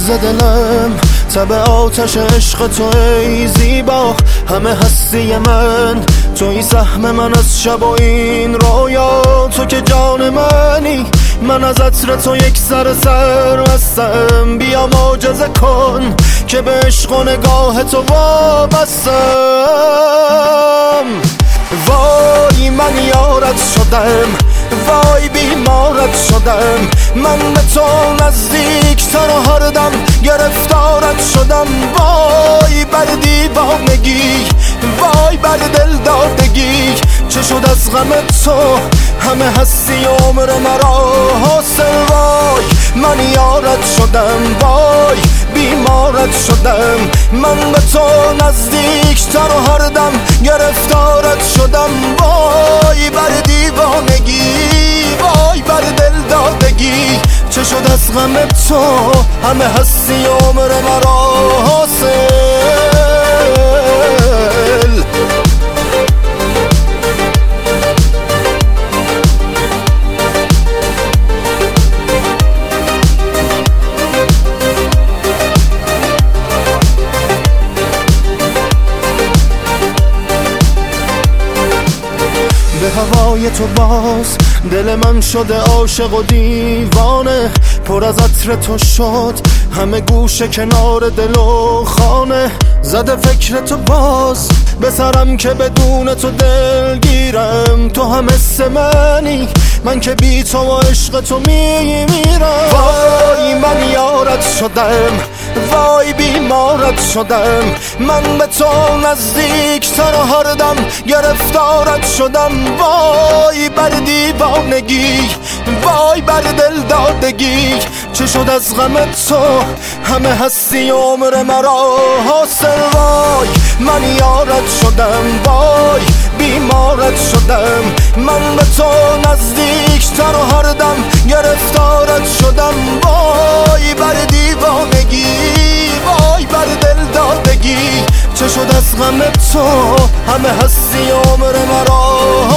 ز دلم تب آتش عشق تو ای زیبا، همه هستی من توی سهم من از شب و این رویا. تو که جان منی، من از عطر تو یک سر هستم. بیا معجزه کن که به عشق و نگاه تو وابستم. وای من یارت شدم، وای بیمارت شدم، من به تو نزدیکتر و هر دم گرفتارت شدم. وای بر دیوانگی، وای بر دل دادگی، چه شد از غم تو همه هستی عمر مرا حاصل. وای من یارت شدم، وای بیمارت شدم، من به تو نزدیکتر و هر دم گرفتارت شدم. وای بر دیوانگی، وای بر دل دادگی، چه شد از غم تو همه هستی عمر مرا حاصل. به هوای تو باز دل من شده عاشق و دیوانه، پر از عطر تو شد همه گوشه کنار دل و خانه. زده فکر تو باز به سرم که بدون تو دلگیرم. تو هم حس منی، من که بی تو و عشق تو میمیرم. وای من یارت شدم، وای بیمارت شدم، من به تو نزدیکتر و هر دم گرفتارت شدم. وای بر دیوانگی، وای بر دل دادگی، چه شد از غم تو همه هستی عمر مرا حاصل. وای من یارت شدم، وای بیمارت شدم، من به تو نزدیکتر و هر دم گرفتارت شدم. وای بر دیوانگی، وای بر دل دادگی، چه شد از غم تو همه هستی عمر مرا